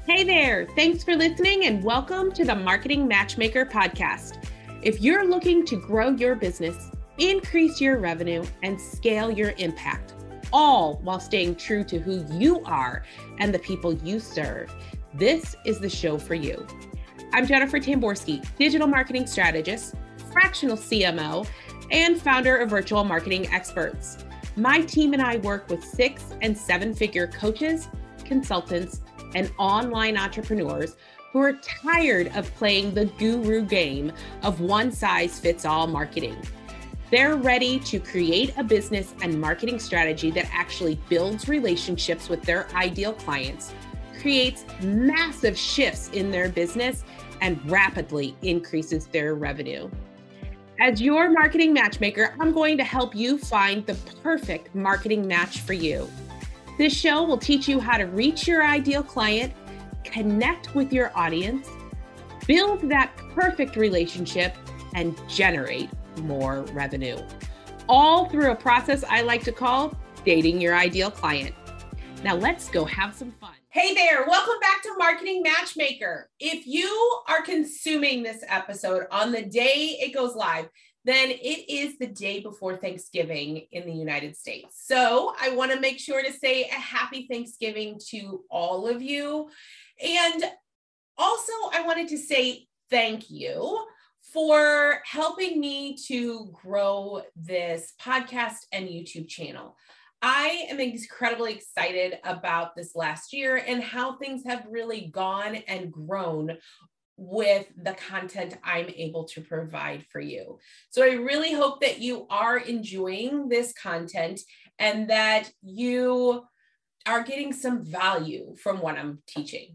Hey there, thanks for listening and welcome to the Marketing Matchmaker podcast. If you're looking to grow your business, increase your revenue, and scale your impact, all while staying true to who you are and the people you serve, this is the show for you. I'm Jennifer Tamborski, digital marketing strategist, fractional CMO, and founder of Virtual Marketing Experts. My team and I work with 6- and 7-figure coaches, consultants, and online entrepreneurs who are tired of playing the guru game of one-size-fits-all marketing. They're ready to create a business and marketing strategy that actually builds relationships with their ideal clients, creates massive shifts in their business, and rapidly increases their revenue. As your marketing matchmaker, I'm going to help you find the perfect marketing match for you. This show will teach you how to reach your ideal client, connect with your audience, build that perfect relationship, and generate more revenue. All through a process I like to call dating your ideal client. Now let's go have some fun. Hey there, welcome back to Marketing Matchmaker. If you are consuming this episode on the day it goes live, then it is the day before Thanksgiving in the United States. So I want to make sure to say a happy Thanksgiving to all of you. And also I wanted to say thank you for helping me to grow this podcast and YouTube channel. I am incredibly excited about this last year and how things have really gone and grown with the content I'm able to provide for you. So I really hope that you are enjoying this content and that you are getting some value from what I'm teaching.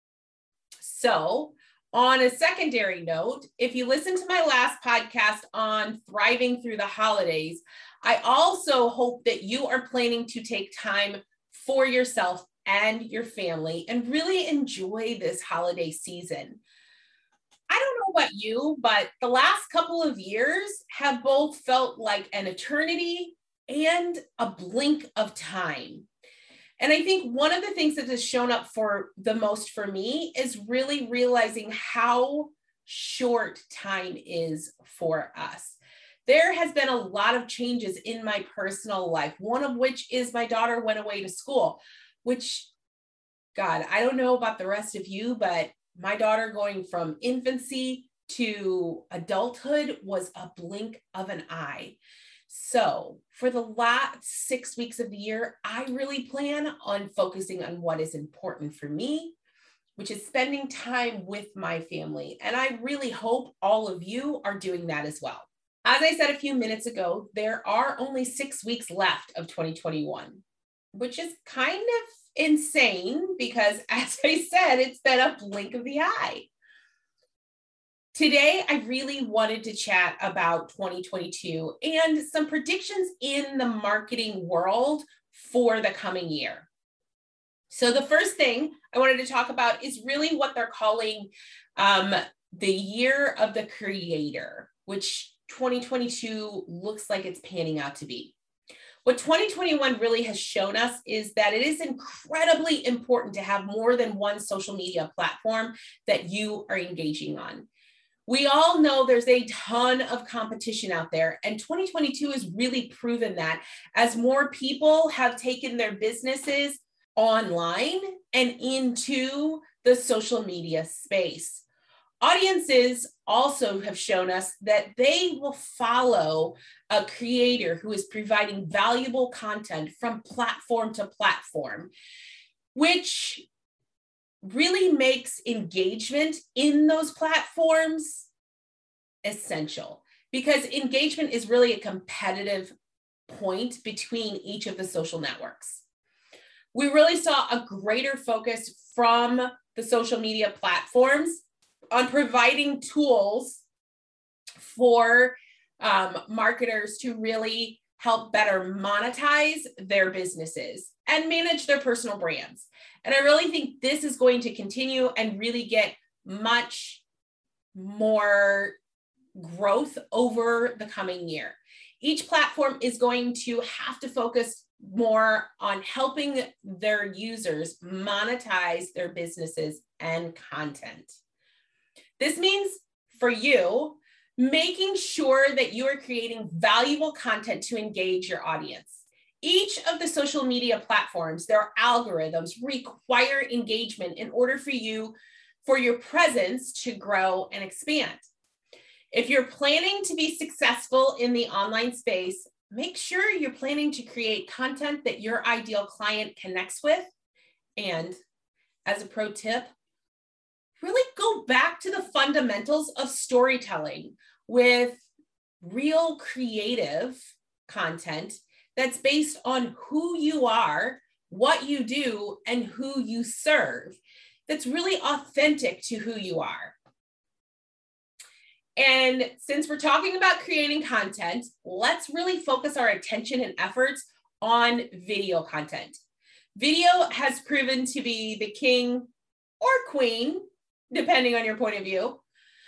So on a secondary note, if you listen to my last podcast on thriving through the holidays, I also hope that you are planning to take time for yourself and your family and really enjoy this holiday season. I don't know about you, but the last couple of years have both felt like an eternity and a blink of time. And I think one of the things that has shown up for the most for me is really realizing how short time is for us. There has been a lot of changes in my personal life, one of which is my daughter went away to school, which, God, I don't know about the rest of you, but my daughter going from infancy to adulthood was a blink of an eye. So for the last 6 weeks of the year, I really plan on focusing on what is important for me, which is spending time with my family. And I really hope all of you are doing that as well. As I said a few minutes ago, there are only 6 weeks left of 2021, which is kind of insane because, as I said, it's been a blink of the eye. Today, I really wanted to chat about 2022 and some predictions in the marketing world for the coming year. So the first thing I wanted to talk about is really what they're calling the year of the creator, which 2022 looks like it's panning out to be. What 2021 really has shown us is that it is incredibly important to have more than one social media platform that you are engaging on. We all know there's a ton of competition out there, and 2022 has really proven that as more people have taken their businesses online and into the social media space. Audiences also have shown us that they will follow a creator who is providing valuable content from platform to platform, which really makes engagement in those platforms essential, because engagement is really a competitive point between each of the social networks. We really saw a greater focus from the social media platforms on providing tools for marketers to really help better monetize their businesses and manage their personal brands. And I really think this is going to continue and really get much more growth over the coming year. Each platform is going to have to focus more on helping their users monetize their businesses and content. This means for you, making sure that you are creating valuable content to engage your audience. Each of the social media platforms, their algorithms require engagement in order for your presence to grow and expand. If you're planning to be successful in the online space, make sure you're planning to create content that your ideal client connects with. And as a pro tip, really go back to the fundamentals of storytelling with real creative content that's based on who you are, what you do, and who you serve. That's really authentic to who you are. And since we're talking about creating content, let's really focus our attention and efforts on video content. Video has proven to be the king or queen, depending on your point of view.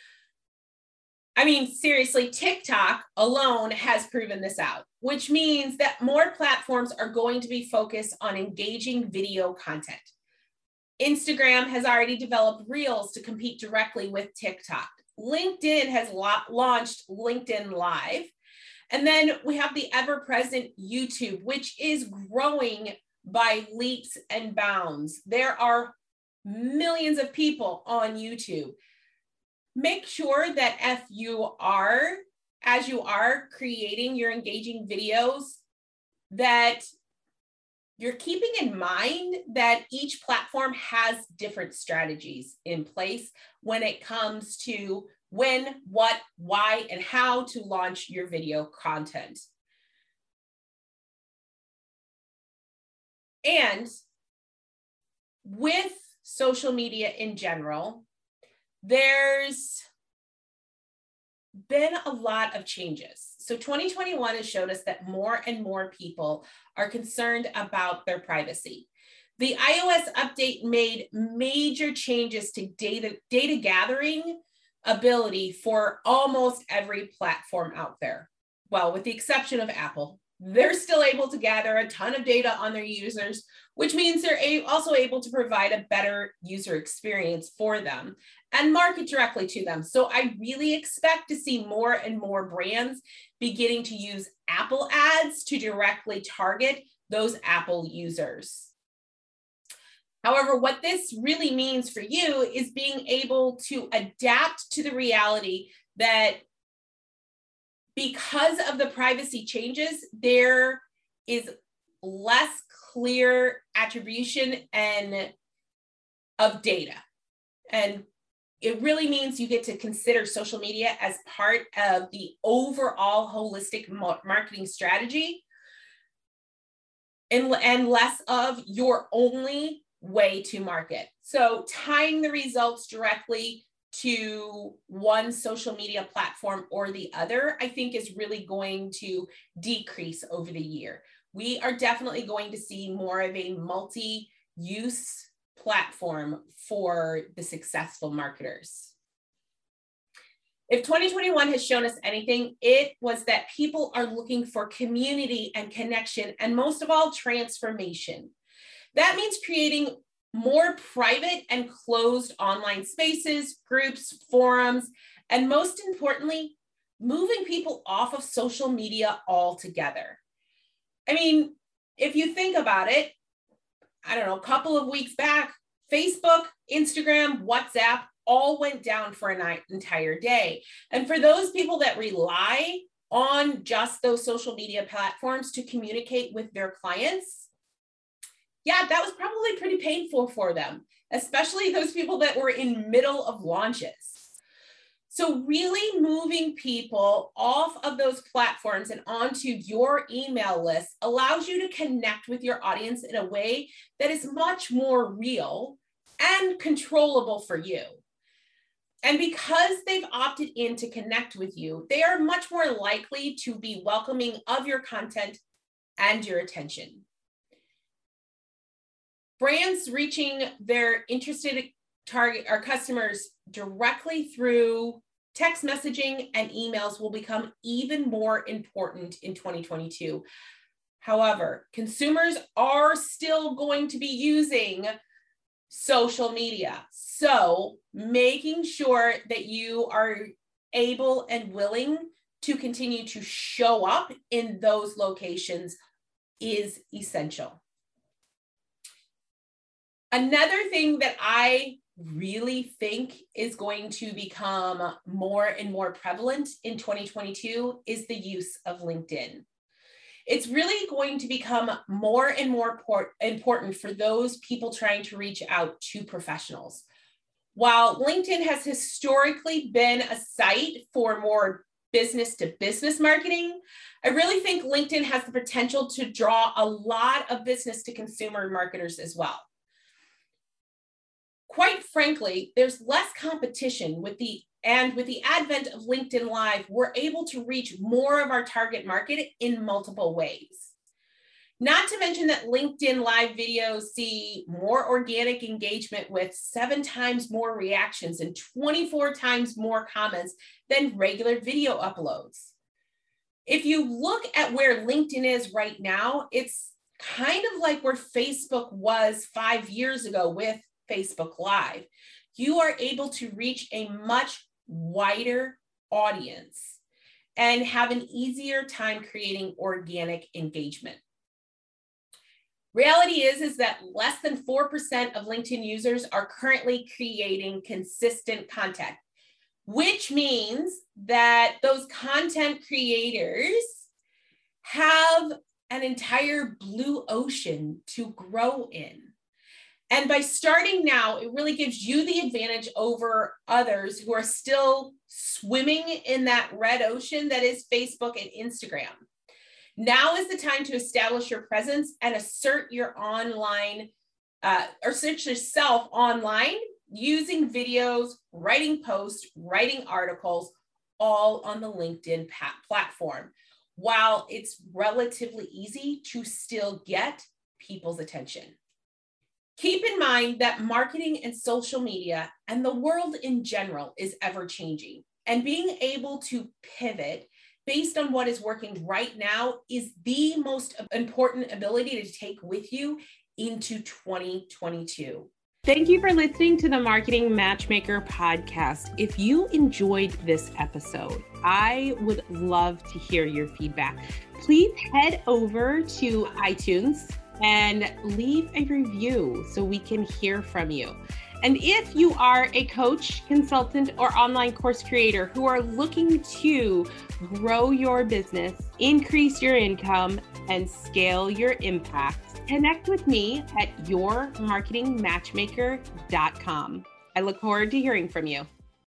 I mean, seriously, TikTok alone has proven this out, which means that more platforms are going to be focused on engaging video content. Instagram has already developed Reels to compete directly with TikTok. LinkedIn has launched LinkedIn Live. And then we have the ever-present YouTube, which is growing by leaps and bounds. There are millions of people on YouTube. Make sure that as you are creating your engaging videos, that you're keeping in mind that each platform has different strategies in place when it comes to when, what, why, and how to launch your video content. And with social media in general, there's been a lot of changes. So 2021 has showed us that more and more people are concerned about their privacy. The iOS update made major changes to data gathering ability for almost every platform out there. Well, with the exception of Apple. They're still able to gather a ton of data on their users, which means they're also able to provide a better user experience for them and market directly to them. So I really expect to see more and more brands beginning to use Apple ads to directly target those Apple users. However, what this really means for you is being able to adapt to the reality that because of the privacy changes, there is less clear attribution of data. And it really means you get to consider social media as part of the overall holistic marketing strategy and less of your only way to market. So tying the results directly to one social media platform or the other, I think is really going to decrease over the year. We are definitely going to see more of a multi-use platform for the successful marketers. If 2021 has shown us anything, it was that people are looking for community and connection, and most of all, transformation. That means creating more private and closed online spaces, groups, forums, and most importantly, moving people off of social media altogether. I mean, if you think about it, I don't know, a couple of weeks back, Facebook, Instagram, WhatsApp all went down for an entire day. And for those people that rely on just those social media platforms to communicate with their clients, yeah, that was probably pretty painful for them, especially those people that were in middle of launches. So really moving people off of those platforms and onto your email list allows you to connect with your audience in a way that is much more real and controllable for you. And because they've opted in to connect with you, they are much more likely to be welcoming of your content and your attention. Brands reaching their interested target or customers directly through text messaging and emails will become even more important in 2022. However, consumers are still going to be using social media. So making sure that you are able and willing to continue to show up in those locations is essential. Another thing that I really think is going to become more and more prevalent in 2022 is the use of LinkedIn. It's really going to become more and more important for those people trying to reach out to professionals. While LinkedIn has historically been a site for more business to business marketing, I really think LinkedIn has the potential to draw a lot of business to consumer marketers as well. Quite frankly, there's less competition with the advent of LinkedIn Live, we're able to reach more of our target market in multiple ways. Not to mention that LinkedIn Live videos see more organic engagement with 7 times more reactions and 24 times more comments than regular video uploads. If you look at where LinkedIn is right now, it's kind of like where Facebook was 5 years ago with Facebook Live. You are able to reach a much wider audience and have an easier time creating organic engagement. Reality is that less than 4% of LinkedIn users are currently creating consistent content, which means that those content creators have an entire blue ocean to grow in. And by starting now, it really gives you the advantage over others who are still swimming in that red ocean that is Facebook and Instagram. Now is the time to establish your presence and assert your online, or search yourself online using videos, writing posts, writing articles, all on the LinkedIn platform, while it's relatively easy to still get people's attention. Keep in mind that marketing and social media and the world in general is ever changing, and being able to pivot based on what is working right now is the most important ability to take with you into 2022. Thank you for listening to the Marketing Matchmaker podcast. If you enjoyed this episode, I would love to hear your feedback. Please head over to iTunes and leave a review so we can hear from you. And if you are a coach, consultant, or online course creator who are looking to grow your business, increase your income, and scale your impact, connect with me at yourmarketingmatchmaker.com. I look forward to hearing from you.